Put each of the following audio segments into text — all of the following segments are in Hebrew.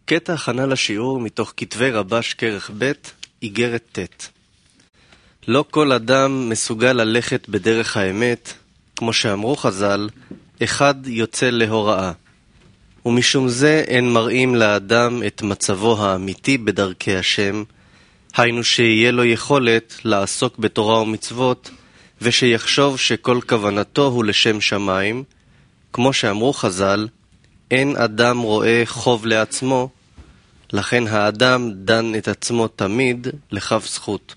קטע הכנה לשיעור מתוך כתבי רבש כרך ב' איגרת ט'. לא כל אדם מסוגל ללכת בדרך האמת, כמו שאמרו חז"ל, אחד יוצא להוראה. ומשום זה אין מראים לאדם את מצבו האמיתי בדרכי השם, היינו שיהיה לו יכולת לעסוק בתורה ומצוות, ושיחשוב שכל כוונתו הוא לשם שמיים, כמו שאמרו חז"ל, אין אדם רואה חוב לעצמו, לכן האדם דן את עצמו תמיד לכף זכות.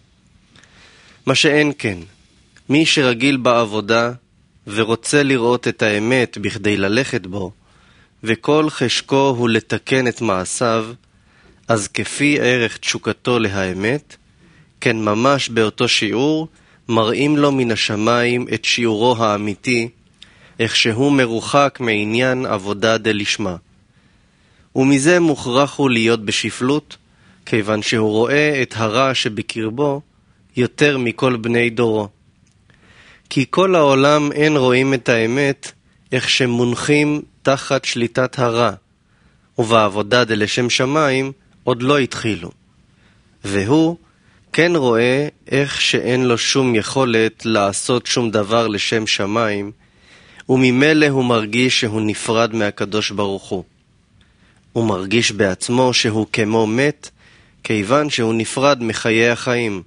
מה שאין כן, מי שרגיל בעבודה ורוצה לראות את האמת בכדי ללכת בו, וכל חשקו הוא לתקן את מעשיו, אז כפי ערך תשוקתו להאמת, כן ממש באותו שיעור מראים לו מן השמיים את שיעורו האמיתי, איך שהוא מרוחק מעניין עבודה דלשמה. ומזה מוכרח הוא להיות בשפלות, כיוון שהוא רואה את הרע שבקרבו יותר מכל בני דורו. כי כל העולם אין רואים את האמת, איך שמונחים תחת שליטת הרע, ובעבודה דלשם שמיים עוד לא התחילו. והוא כן רואה איך שאין לו שום יכולת לעשות שום דבר לשם שמיים, וממילא הוא מרגיש שהוא נפרד מהקדוש ברוך הוא. הוא מרגיש בעצמו שהוא כמו מת, כיוון שהוא נפרד מחיי החיים.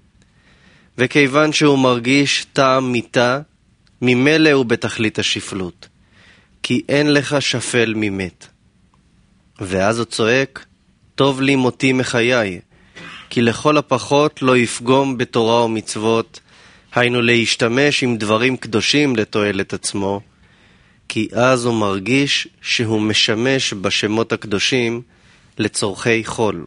וכיוון שהוא מרגיש טעם מיתה, ממילא הוא בתכלית השפלות. כי אין לך שפל ממת. ואז הוא צועק, טוב לי מותי מחיי, כי לכל הפחות לא יפגום בתורה ומצוות, היינו להשתמש עם דברים קדושים לתועלת עצמו, כי אז הוא מרגיש שהוא משמש בשמות הקדושים לצורכי חול.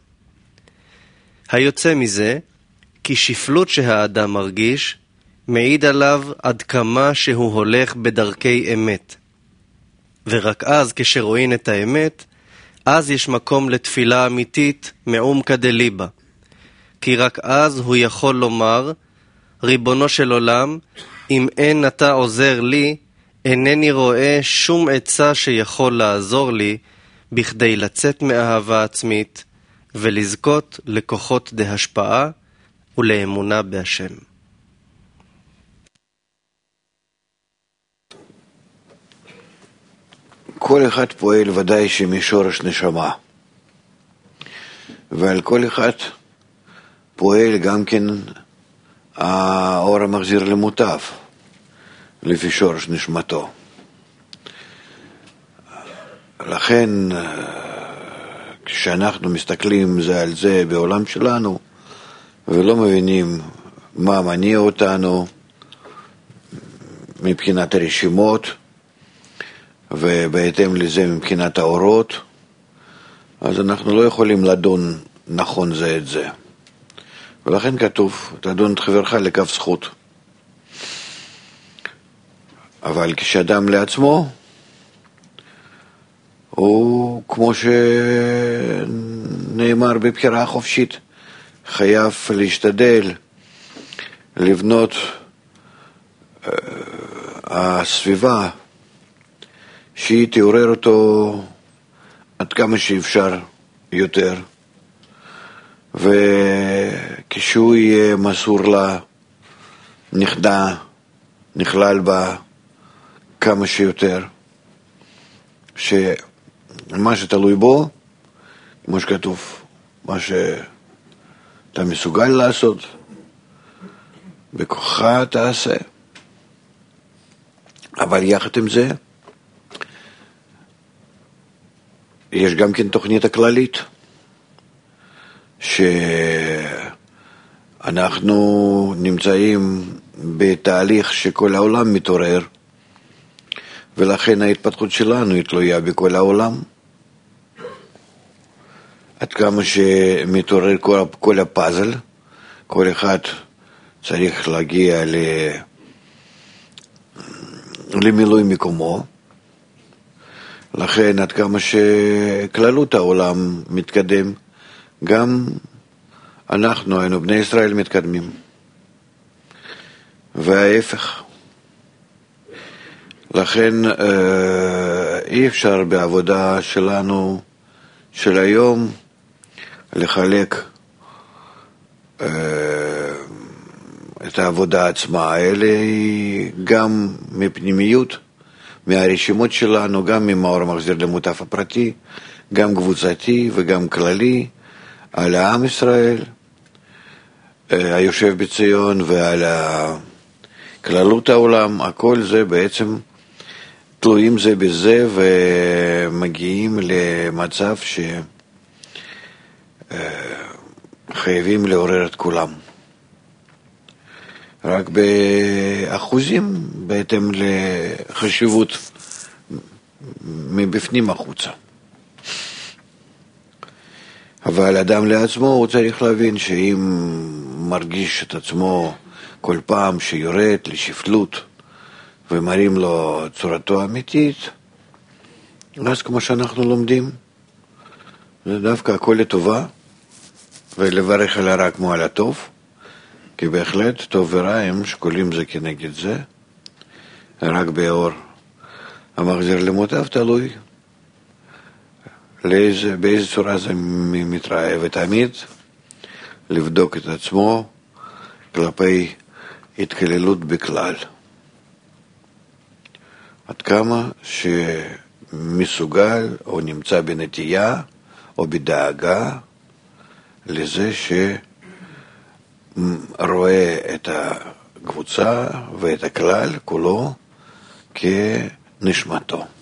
היוצא מזה, כי שפלות שהאדם מרגיש, מעיד עליו עד כמה שהוא הולך בדרכי אמת. ורק אז כשרואים את האמת, אז יש מקום לתפילה אמיתית מעומקא דליבא. כי רק אז הוא יכול לומר, ריבונו של עולם, אם אין אתה עוזר לי, אינני רואה שום עצה שיכול לעזור לי בכדי לצאת מאהבה עצמית ולזכות לכוחות דהשפעה ולאמונה בהשם. כל אחד פועל ודאי שמשורש נשמה, ועל כל אחד פועל גם כן האור המחזיר למוטב, לפי שורש נשמתו. לכן כשאנחנו מסתכלים זה על זה בעולם שלנו ולא מבינים מה מניע אותנו מבחינת הרשימות ובהתאם לזה מבחינת האורות, אז אנחנו לא יכולים לדון נכון זה את זה. ולכן כתוב, תדון את חברך לכף זכות. אבל כשאדם לעצמו, הוא כמו שנאמר בבחירה חופשית, חייב להשתדל לבנות הסביבה שהיא תעורר אותו עד כמה שאפשר יותר, וכשהוא יהיה מסור לה, נכלל בה כמה שיותר, שמה שתלוי בו, כמו שכתוב, מה שאתה מסוגל לעשות, בכוחה תעשה. אבל יחד עם זה, יש גם כן תוכנית הכללית, שאנחנו נמצאים בתהליך שכל העולם מתעורר, ולכן ההתפתחות שלנו היא תלויה בכל העולם. עד כמה שמתעורר כל הפאזל, כל אחד צריך להגיע למילוי מקומו. לכן עד כמה שכללות העולם מתקדם, גם אנחנו היינו בני ישראל מתקדמים, וההפך. לכן אי אפשר בעבודה שלנו של היום לחלק את העבודה עצמה, האלה גם מפנימיות, מהרשימות שלנו, גם ממאור המחזיר למוטף הפרטי, גם קבוצתי וגם כללי, על העם ישראל, היושב בציון, ועל כללות העולם. הכל זה בעצם תלויים זה בזה, ומגיעים למצב שחייבים לעורר את כולם. רק באחוזים, בהתאם לחשיבות מבפנים החוצה. אבל אדם לעצמו הוא צריך להבין שאם מרגיש את עצמו כל פעם שיורד לשפלות ומראים לו צורתו האמיתית, אז כמו שאנחנו לומדים, זה דווקא הכל לטובה, ולברך על הרע כמו על הטוב, כי בהחלט טוב ורע הם שקולים זה כנגד זה, רק באור המחזיר למוטב תלוי באיזה צורה זה מתראה, ותמיד לבדוק את עצמו כלפי התקללות בכלל. עד כמה שמסוגל או נמצא בנטייה או בדאגה לזה שרואה את הקבוצה ואת הכלל כולו כנשמתו.